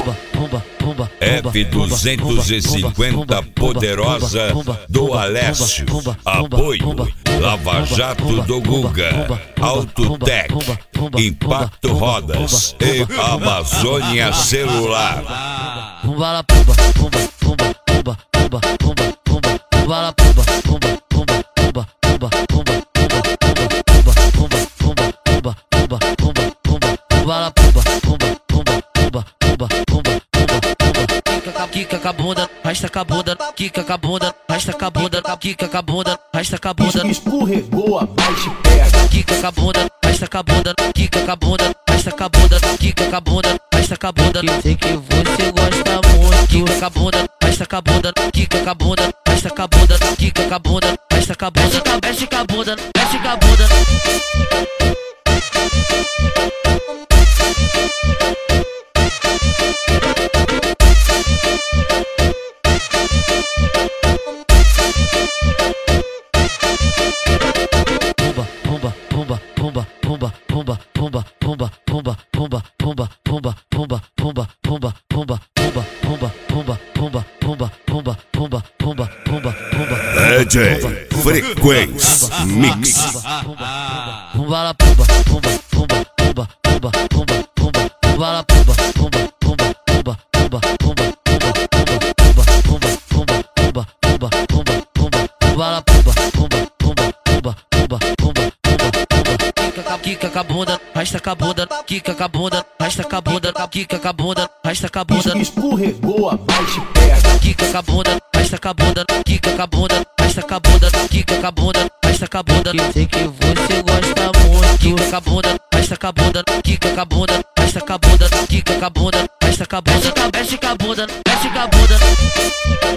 F250 poderosa do Alessio. Apoio Lava Jato do Guga, Autotec, Impacto Rodas e Amazônia Celular. Quica com a bunda, rasta com a bunda, quica com a bunda, rasta com a bunda, quica com a bunda, rasta com a bunda. Escorregou, abaixa e pega. Quica com a bunda, rasta com a bunda, quica com a bunda, rasta com a bunda, quica com a bunda, rasta com a bunda. Eu sei que você gosta muito. Quica com a bunda, rasta com a bunda, quica com a bunda, rasta com a bunda, quica com a bunda, rasta com a bunda. Mexe com a bunda, mexe com a bunda. DJ Frequência Mix. Quica com a bunda, rasta com a bunda, quica com a bunda, rasta com a bunda, quica com a bunda, rasta com a bunda. Escorregou, abaixa e pega. Quica com a bunda, rasta com a bunda, quica com a bunda, rasta com a bunda, quica com a bunda, rasta com a bunda. Eu sei que você gosta muito. Quica com a bunda, rasta com a bunda, quica com a bunda, rasta com a bunda, quica com a bunda, rasta com a bunda. Mexe com a bunda, mexe com a bunda.